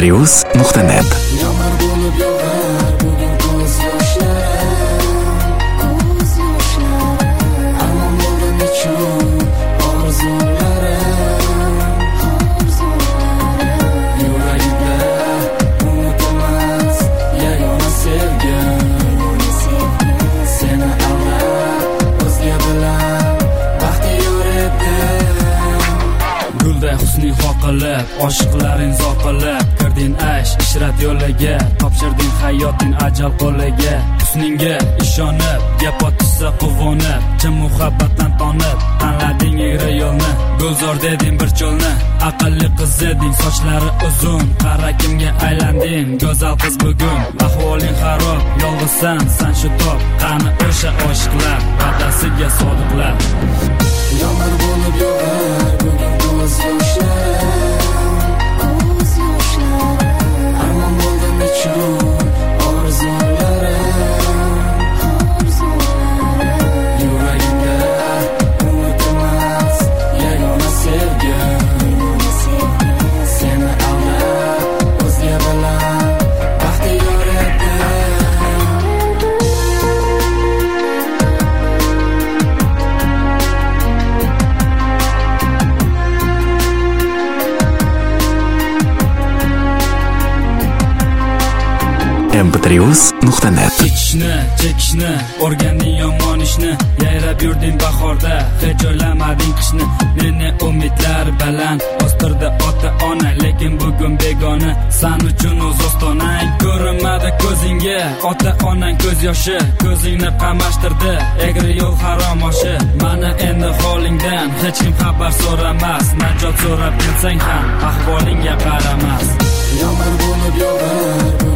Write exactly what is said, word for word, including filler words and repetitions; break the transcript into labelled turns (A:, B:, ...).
A: mp3uz nuqta net.
B: Yomg'ir bo'lib yog'ar bugun ko'z yoshlari, ko'z yoshlari. Armon bo'ldi nechun orzulari, orzulari. Yuragimda unutilmas yagona sevgi, seni aldab o'zga bilan baxtiyor edim. Gulday husning xoqilib, oshiqlaring zoqilib, kirding aysh ishrat yo'liga, topshirding hayoting ajal qo'liga. Husningga ishonib, gap otishsa quvonib, chin muhabbatdan tonib, tanlading egri yo'lni. Gulzor deding bir cho'lni, aqlli qiz eding, sochlari uzun, qara kimga aylanding, go'zal qiz bugun. Ahvoling xarob, yolg'izsan, san shu top, qani o'sha oshiqlar, va'dasiga sodiqlar. Yomg'ir bo'lib yog'ar bugun ko'z yoshlari, ko'z yoshlari. Armon bo'ldi nechun orzulari, orzulari. Yuragimda unutilmas yagona sevgi, seni aldab o'zga bilan baxtiyor edim.
A: mp3uz nuqta net.
B: Ichishni, chekishni, o'rganding yomon ishni, yayrab yurding bahorda, hech o'ylamading qishni. Meni umidlar baland, o'stirdi ota-ona, lekin bugun begona. San uchun o'z ostonang ko'rinmadi ko'zingga, ota-onang ko'z yoshi, ko'zingni qamashtirdi, egri yo'l harom oshi. Mana endi holingdan hech kim xabar so'ramas, najot so'rab kelsang ham ahvolingga qaramas. Yomg'ir bo'lib yog'ar